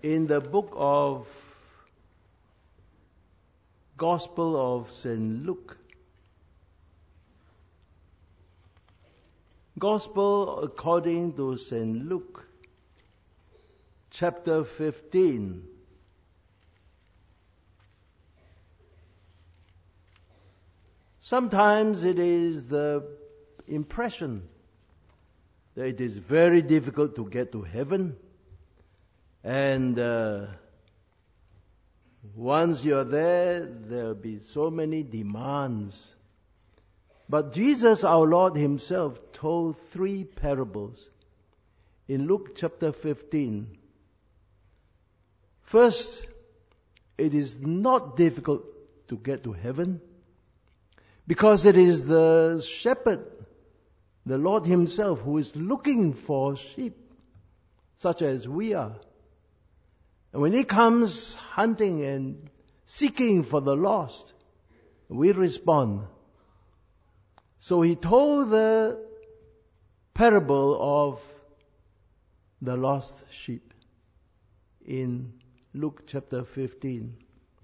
In the book of Gospel of St. Luke, Gospel according to St. Luke, chapter 15. Sometimes it is the impression that it is very difficult to get to heaven, and once you're there, there'll be so many demands. But Jesus, our Lord Himself, told 3 parables in Luke chapter 15. First, it is not difficult to get to heaven because it is the shepherd, the Lord Himself, who is looking for sheep, such as we are. And when He comes hunting and seeking for the lost, we respond. So He told the parable of the lost sheep in Luke chapter 15.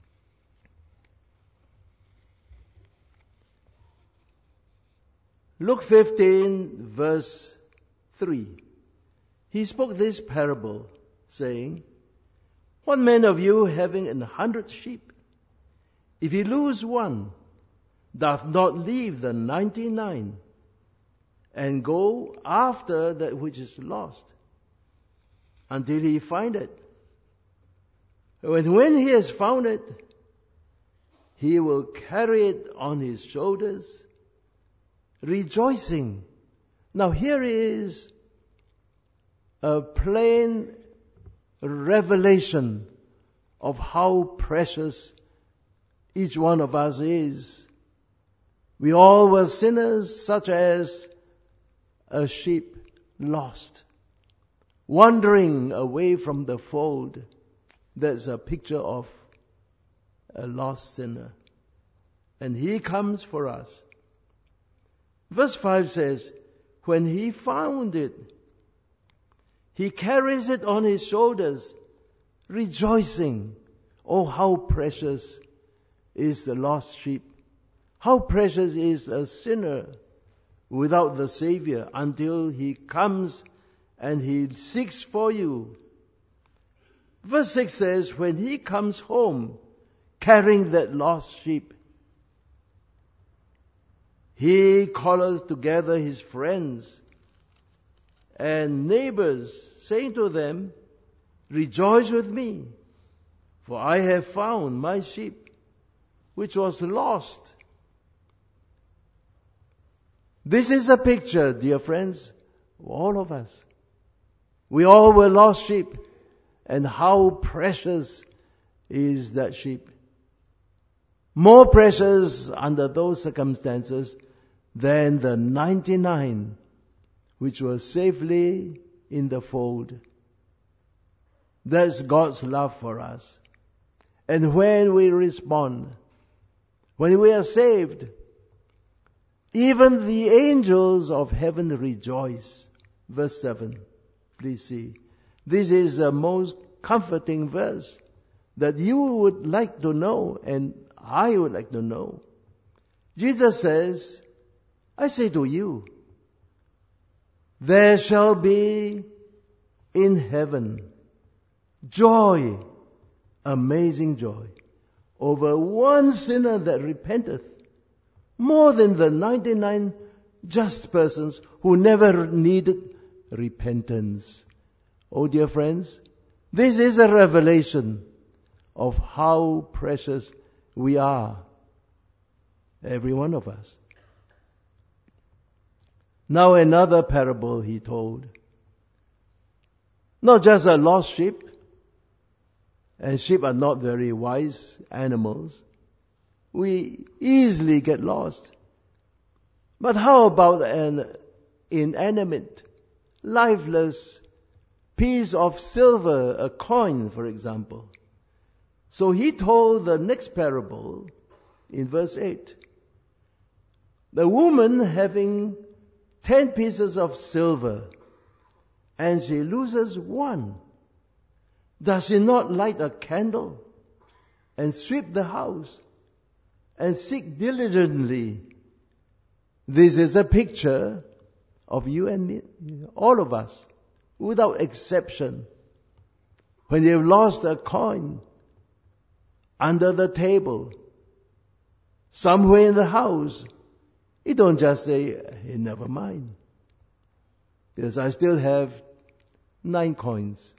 Luke 15 verse 3. He spoke this parable, saying, "What man of you having 100 sheep, if he lose one, doth not leave the 99 and go after that which is lost until he find it? When he has found it, he will carry it on his shoulders, rejoicing." Now here is a plain revelation of how precious each one of us is. We all were sinners, such as a sheep lost, wandering away from the fold. That's a picture of a lost sinner. And He comes for us. Verse 5 says, when He found it, He carries it on His shoulders, rejoicing. Oh, how precious is the lost sheep. How precious is a sinner without the Savior until He comes and He seeks for you. Verse 6 says, when He comes home carrying that lost sheep, He calls together His friends and neighbors, saying to them, "Rejoice with me, for I have found my sheep, which was lost." This is a picture, dear friends, of all of us. We all were lost sheep, and how precious is that sheep. More precious under those circumstances than the 99 which were safely in the fold. That's God's love for us. And when we respond, when we are saved, even the angels of heaven rejoice. Verse 7, please see. This is the most comforting verse that you would like to know and I would like to know. Jesus says, "I say to you, there shall be in heaven joy, amazing joy, over one sinner that repenteth, more than the 99 just persons who never needed repentance." Oh, dear friends, this is a revelation of how precious we are, every one of us. Now another parable He told. Not just a lost sheep, and sheep are not very wise animals. We easily get lost. But how about an inanimate, lifeless piece of silver, a coin, for example? So He told the next parable in verse 8. The woman having 10 pieces of silver, and she loses one, Does he not light a candle and sweep the house and seek diligently? This is a picture of you and me, all of us, without exception. When you've lost a coin under the table, somewhere in the house, you don't just say, hey, never mind, because I still have 9 coins.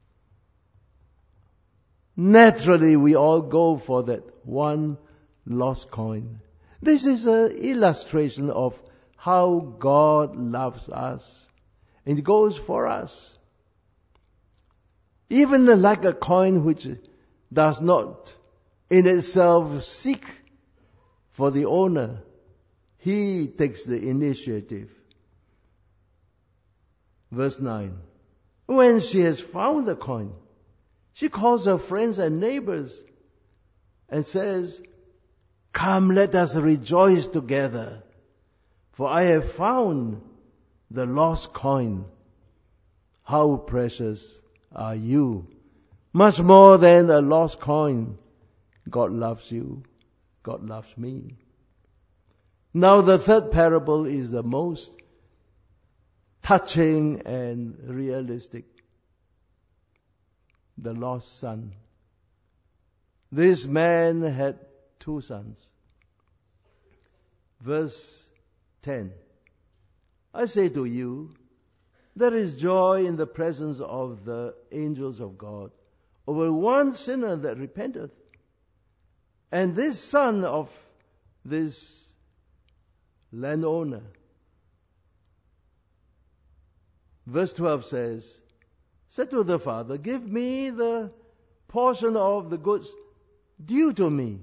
Naturally, we all go for that one lost coin. This is an illustration of how God loves us. And He goes for us. Even like a coin which does not in itself seek for the owner, He takes the initiative. Verse 9. When she has found the coin, she calls her friends and neighbors and says, come, let us rejoice together, for I have found the lost coin. How precious are you! Much more than a lost coin. God loves you. God loves me. Now the third parable is the most touching and realistic. The lost son. This man had 2 sons. Verse 10. I say to you, there is joy in the presence of the angels of God over one sinner that repenteth. And this son of this landowner, verse 12 said to the father, give me the portion of the goods due to me.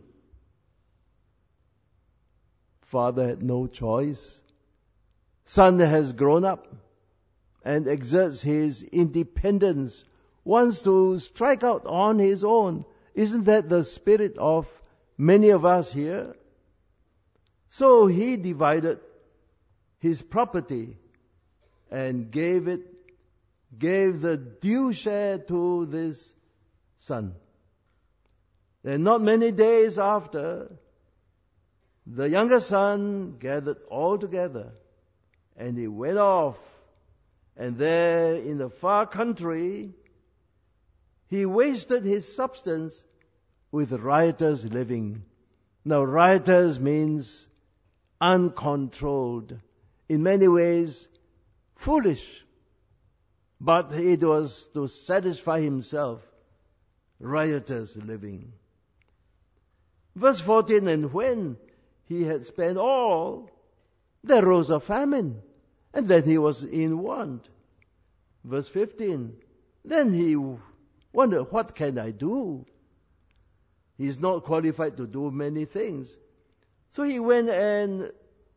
Father had no choice. Son has grown up and exerts his independence, wants to strike out on his own. Isn't that the spirit of many of us here? So he divided his property and gave the due share to this son. And not many days after, the younger son gathered all together and he went off. And there in the far country, he wasted his substance with riotous living. Now, riotous means uncontrolled. In many ways, foolish. But it was to satisfy himself, riotous living. Verse 14, and when he had spent all, there rose a famine, and then he was in want. Verse 15, then he wondered, what can I do? He's not qualified to do many things. So he went and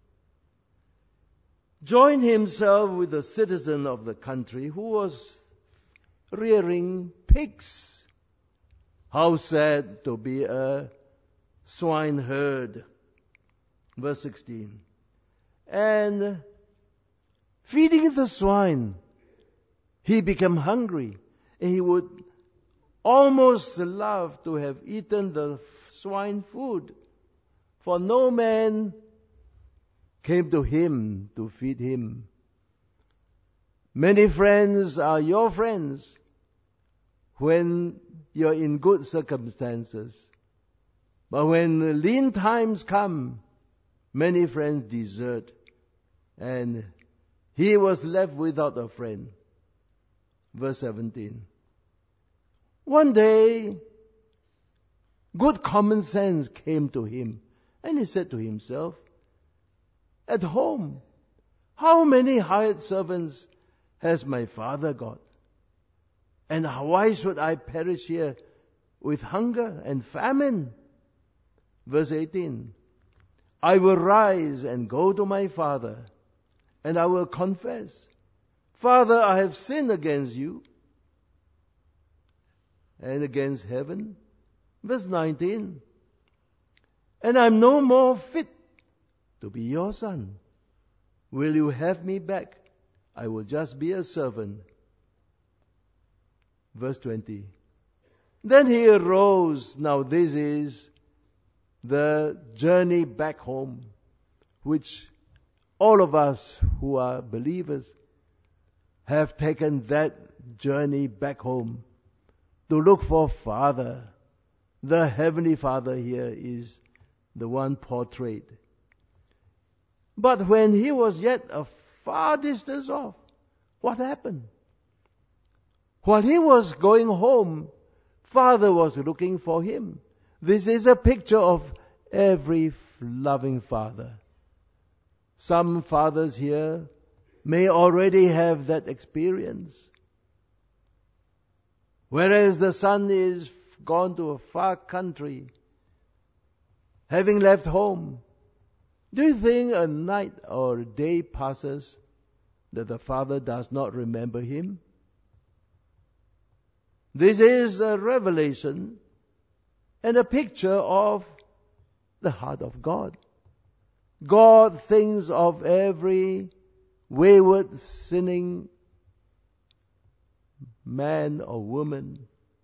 joined himself with a citizen of the country who was rearing pigs. How sad to be a swineherd. Verse 16. And feeding the swine, he became hungry, and he would almost love to have eaten the swine food, for no man came to him to feed him. Many friends are your friends when you're in good circumstances. But when lean times come, many friends desert, and he was left without a friend. Verse 17. One day, good common sense came to him, and he said to himself, at home, how many hired servants has my father got? And why should I perish here with hunger and famine? Verse 18. I will rise and go to my father, and I will confess, Father, I have sinned against you and against heaven. Verse 19. And I'm no more fit to be your son. Will you have me back? I will just be a servant. Verse 20. Then he arose. Now this is the journey back home, which all of us who are believers have taken that journey back home to look for Father. The Heavenly Father here is the one portrayed. But when he was yet a far distance off, what happened? While he was going home, Father was looking for him. This is a picture of every loving father. Some fathers here may already have that experience. Whereas the son is gone to a far country, having left home, do you think a night or a day passes that the father does not remember him? This is a revelation and a picture of the heart of God. God thinks of every wayward, sinning man or woman.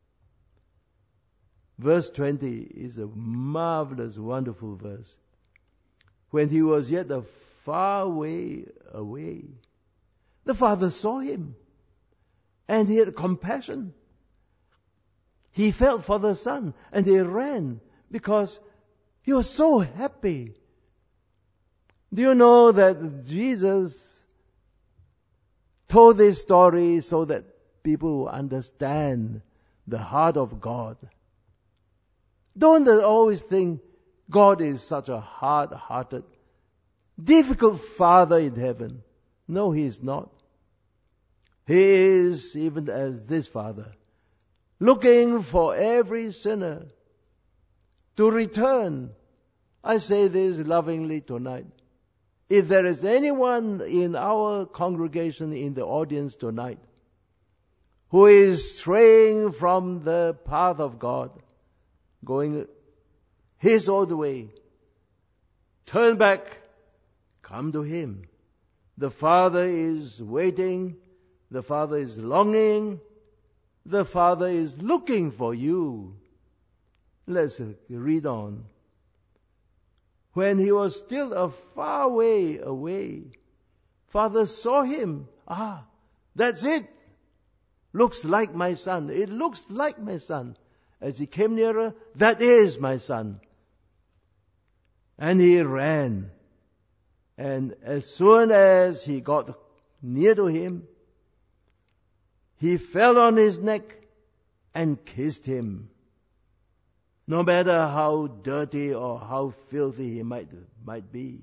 Verse 20 is a marvelous, wonderful verse. When he was yet a far way away, the Father saw him, and he had compassion. He felt for the son, and he ran because he was so happy. Do you know that Jesus told this story so that people will understand the heart of God? Don't always think God is such a hard-hearted, difficult Father in heaven. No, He is not. He is even as this Father, looking for every sinner to return. I say this lovingly tonight. If there is anyone in our congregation, in the audience tonight, who is straying from the path of God, going his own way, turn back, come to Him. The Father is waiting. The Father is longing. The Father is looking for you. Let's read on. When he was still a far way away, Father saw him. That's it. Looks like my son. It looks like my son. As he came nearer, that is my son. And he ran. And as soon as he got near to him, he fell on his neck and kissed him. No matter how dirty or how filthy he might be.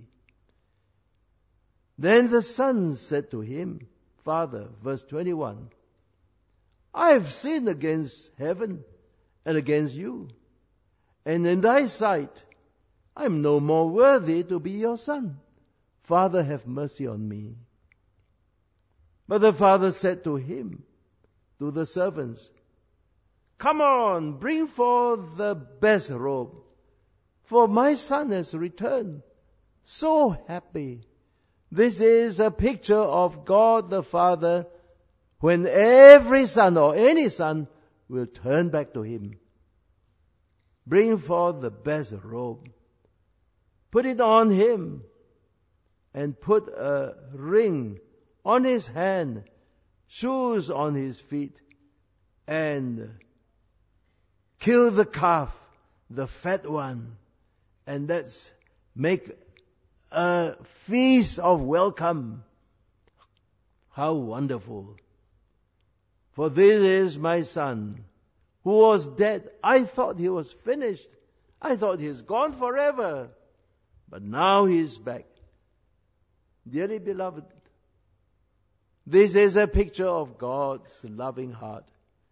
Then the son said to him, Father, verse 21, I have sinned against heaven and against you, and in thy sight I am no more worthy to be your son. Father, have mercy on me. But the father said to him, to the servants, Come on, bring forth the best robe, for my son has returned, so happy. This is a picture of God the Father when every son or any son will turn back to Him. Bring forth the best robe, put it on him, and put a ring on his hand, shoes on his feet, and kill the calf, the fat one, and let's make a feast of welcome. How wonderful. For this is my son, who was dead. I thought he was finished. I thought he's gone forever. But now he's back. Dearly beloved, this is a picture of God's loving heart.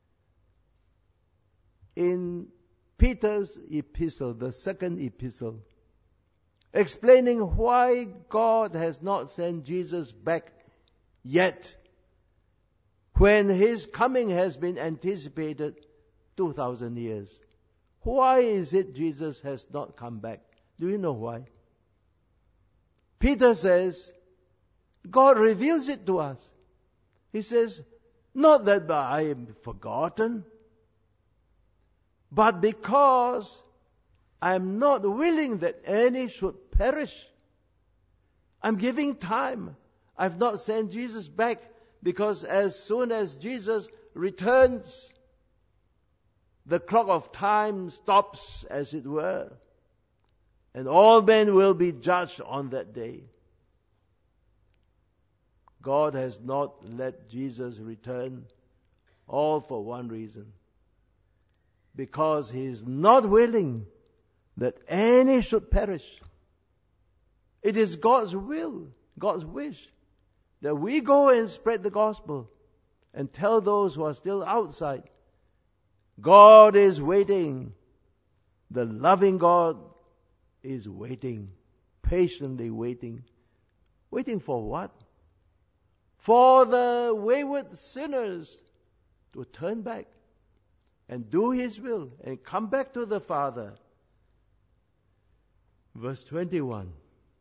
In Peter's epistle, the second epistle, explaining why God has not sent Jesus back yet, when His coming has been anticipated 2,000 years. Why is it Jesus has not come back? Do you know why? Peter says, God reveals it to us. He says, not that I am forgotten. But because I am not willing that any should perish, I'm giving time. I've not sent Jesus back, because as soon as Jesus returns, the clock of time stops, as it were, and all men will be judged on that day. God has not let Jesus return, all for one reason: because He is not willing that any should perish. It is God's will, God's wish, that we go and spread the gospel and tell those who are still outside. God is waiting. The loving God is waiting, patiently waiting. Waiting for what? For the wayward sinners to turn back and do His will and come back to the Father. Verse 21.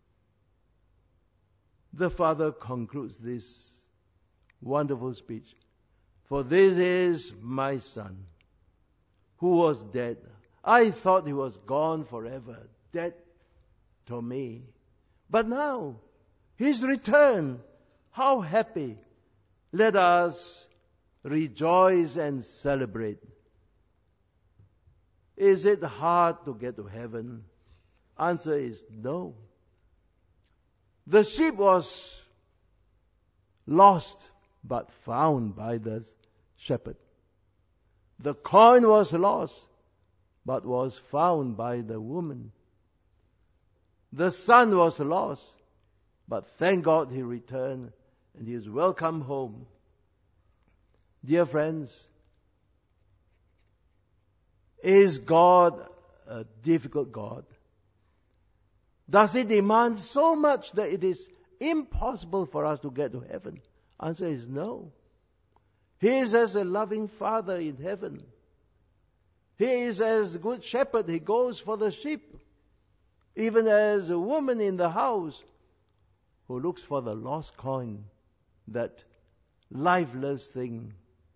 The Father concludes this wonderful speech. For this is my Son, who was dead. I thought he was gone forever, dead to me. But now, He's returned. How happy. Let us rejoice and celebrate. Is it hard to get to heaven? Answer is no. The sheep was lost but found by the shepherd. The coin was lost but was found by the woman. The son was lost, but thank God he returned and he is welcome home. Dear friends, is God a difficult God? Does He demand so much that it is impossible for us to get to heaven? Answer is no. He is as a loving Father in heaven. He is as a good shepherd. He goes for the sheep. Even as a woman in the house who looks for the lost coin, that lifeless thing.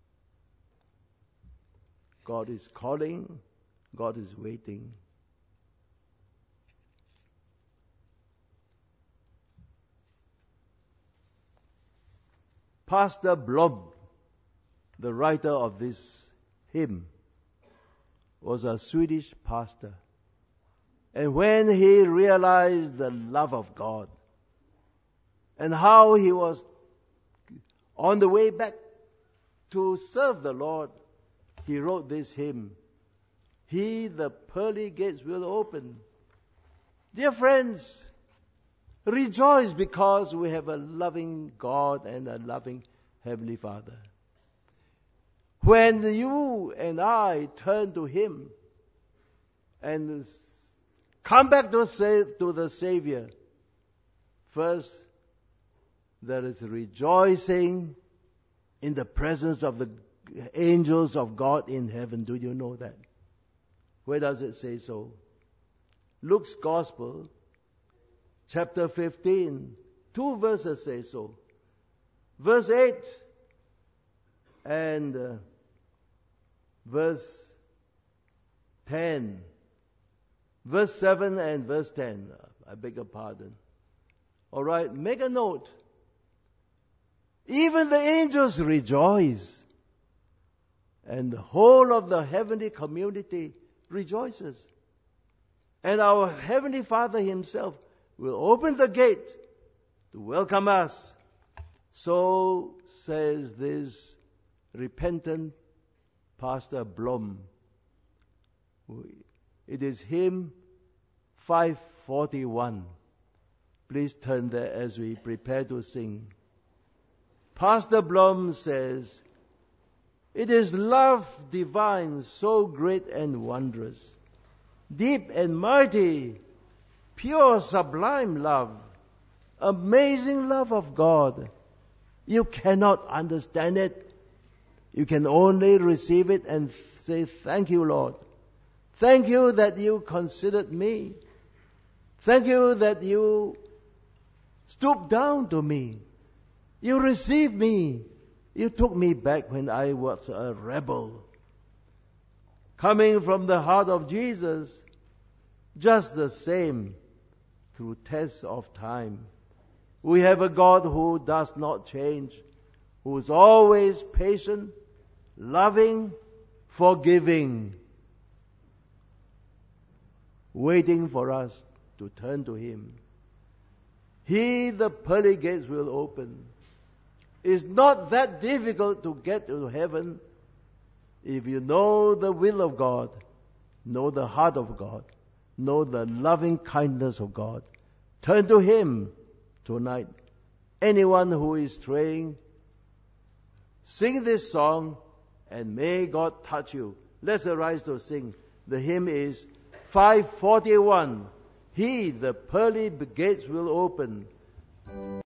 God is calling. God is waiting. Pastor Blom, the writer of this hymn, was a Swedish pastor. And when he realized the love of God and how he was on the way back to serve the Lord, he wrote this hymn. He, the pearly gates will open. Dear friends, rejoice because we have a loving God and a loving Heavenly Father. When you and I turn to Him and come back to the Savior, first, there is rejoicing in the presence of the angels of God in heaven. Do you know that? Where does it say so? Luke's Gospel, chapter 15, 2 verses say so. Verse 8 and verse 10. Verse 7 and verse 10. I beg your pardon. All right, make a note. Even the angels rejoice. And the whole of the heavenly community rejoices. And our Heavenly Father Himself will open the gate to welcome us. So says this repentant Pastor Blom. It is hymn 541. Please turn there as we prepare to sing. Pastor Blom says, it is love divine, so great and wondrous, deep and mighty, pure, sublime love, amazing love of God. You cannot understand it. You can only receive it and say, thank you, Lord. Thank you that you considered me. Thank you that you stooped down to me. You received me. You took me back when I was a rebel. coming from the heart of Jesus, just the same through tests of time. We have a God who does not change, who is always patient, loving, forgiving, waiting for us to turn to Him. He, the pearly gates will open. It's not that difficult to get to heaven if you know the will of God, know the heart of God, know the loving kindness of God. Turn to Him tonight. Anyone who is straying, sing this song and may God touch you. Let's arise to sing. The hymn is 541. He, the pearly gates will open.